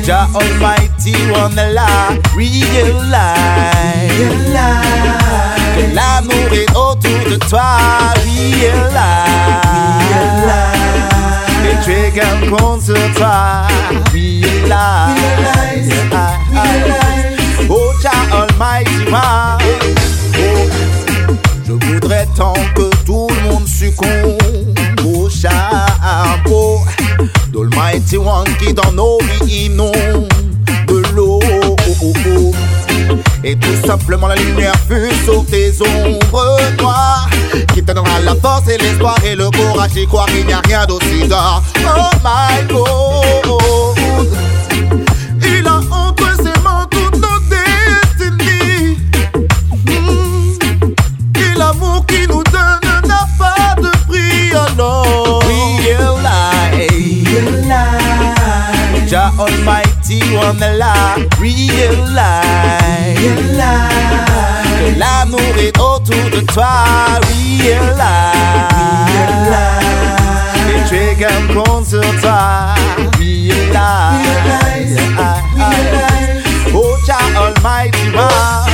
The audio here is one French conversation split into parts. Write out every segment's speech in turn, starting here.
Jah Almighty wanna lie, realize que l'amour est autour de toi, realize que tu es qu'un compte sur toi, realize. Oh Jah Almighty one, je voudrais tant que tout le monde succombe au chapeau d'Almighty One qui dans nos vies inonde de l'eau. Et tout simplement la lumière fut sur tes ombres noires qui te donnera la force et l'espoir et le courage d'y croire qu'il n'y a rien d'aussi d'or. Oh my God, il a entre ses mains toutes nos destinées. Et l'amour qui nous donne n'a pas de prix. Alors realize, Jah Almighty wanna lie, realize que l'amour est autour de toi, realize que tu es qu'un compte sur toi, realize. Oh Jah Almighty one,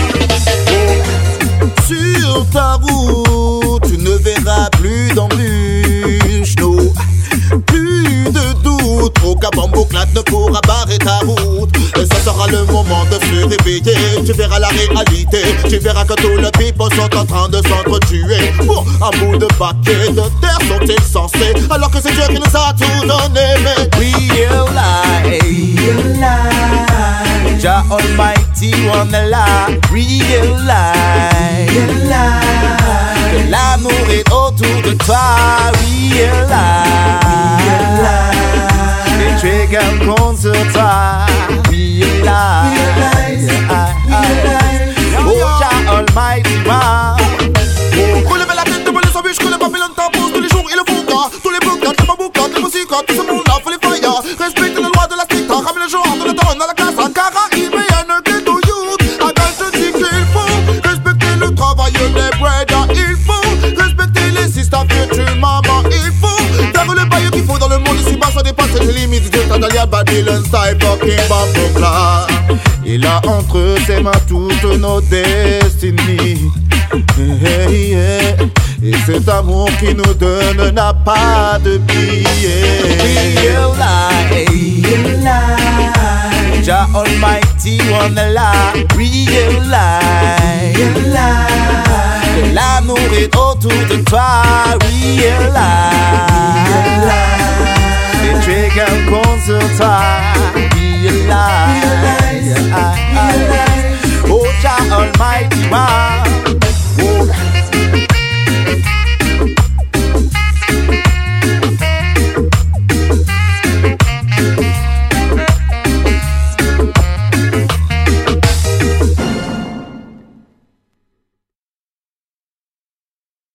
sur ta route tu ne verras plus d'embûches, no. Plus de doute, aucun bambouclade ne pourra barrer ta route. Et ce sera le moment de se réveiller. Tu verras la réalité, tu verras que tous les people sont en train de s'entretuer. Pour un bout de paquet de terre sont-ils censés, alors que c'est Dieu qui nous a tout donné. Mais realize, Jah Almighty wanna lie, realize que l'amour est autour de toi, realize que tu es qu'un compte sur toi, realize. Oh Jah Almighty one, relevez la tête, demandez son biche, que le Babylone t'impose tous les jours, il le faut gars. Tous les boucans, les baboucans, les musiques, tout ce monde là, faut les failles. Respectez les lois de la stricta, ramène le genre de le donne à la classe. Car il me y a un ghetto youth, à gage je dis qu'il faut respecter le travail des brothers, il faut respecter les sisters, future maman, il faut faire le bail qu'il faut dans le monde ici-bas, ça dépasse les limites de Tandalia, Babylon, style, fucking bamboucla. Il a entre ses mains toutes nos destinées. Et cet amour qui nous donne n'a pas de billet. Realize, Jah Almighty wanna lie, realize que l'amour est autour de toi, realize